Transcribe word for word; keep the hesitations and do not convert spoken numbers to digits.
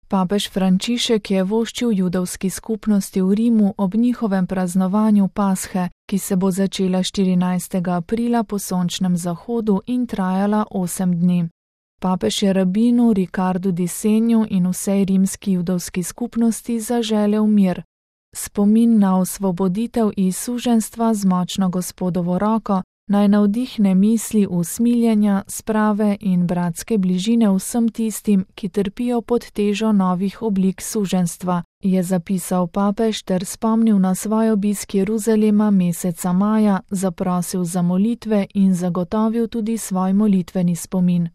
Papež Frančišek je voščil judovski skupnosti v Rimu ob njihovem praznovanju Pashe, ki se bo začela štirinajstega aprila po sončnem zahodu in trajala osem dni. Papež je rabinu Ricardu di Senju in vsej rimski judovski skupnosti zaželel mir. Spomin na osvoboditev iz suženjstva z močno Gospodovo roko naj navdihne misli usmiljenja, sprave in bratske bližine vsem tistim, ki trpijo pod težo novih oblik suženjstva, je zapisal papež ter spomnil na svoj obisk Jeruzalema meseca maja, zaprosil za molitve in zagotovil tudi svoj molitveni spomin.